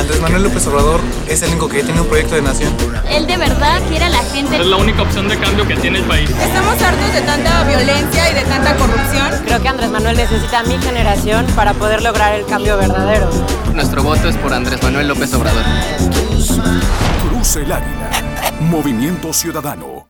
Andrés Manuel López Obrador es el único que tiene un proyecto de nación. Él de verdad quiere a la gente. Es la única opción de cambio que tiene el país. Estamos hartos de tanta violencia y de tanta corrupción. Creo que Andrés Manuel necesita a mi generación para poder lograr el cambio verdadero. Nuestro voto es por Andrés Manuel López Obrador. Cruce el Águila. Movimiento Ciudadano.